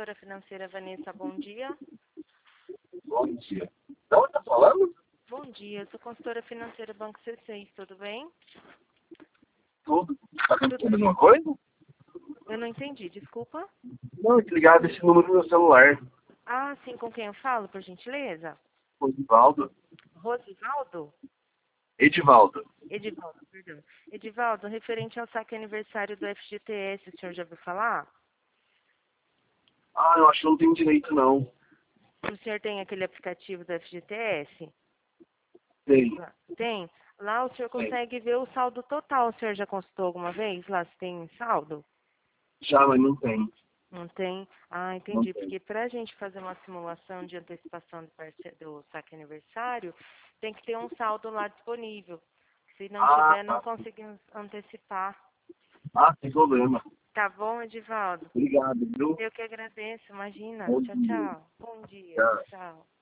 consultora financeira Vanessa, bom dia. Bom dia. De onde tá falando? Bom dia, eu sou consultora financeira Banco C6, tudo bem? Tudo. Tá acontecendo alguma coisa? Eu não entendi, desculpa. Não, desligado esse número no meu celular. Ah, sim, com quem eu falo, por gentileza? Edivaldo. Rosivaldo? Edivaldo. Edivaldo, perdão. Edivaldo, referente ao saque aniversário do FGTS, o senhor já ouviu falar? Ah, eu acho que não tenho direito, não. O senhor tem aquele aplicativo do FGTS? Tem. Tem? Lá o senhor Tem. consegue ver o saldo total. O senhor já consultou alguma vez lá se tem saldo? Já, mas não tem. Não tem? Ah, Não entendi. tem. Porque para a gente fazer uma simulação de antecipação do saque aniversário, tem que ter um saldo lá disponível. Se não Ah, tiver, não tá. conseguimos antecipar. Ah, sem problema. Tá bom, Edivaldo? Obrigado, viu? Eu que agradeço, imagina. Bom Tchau, dia. tchau. Bom dia. Tchau. Tchau.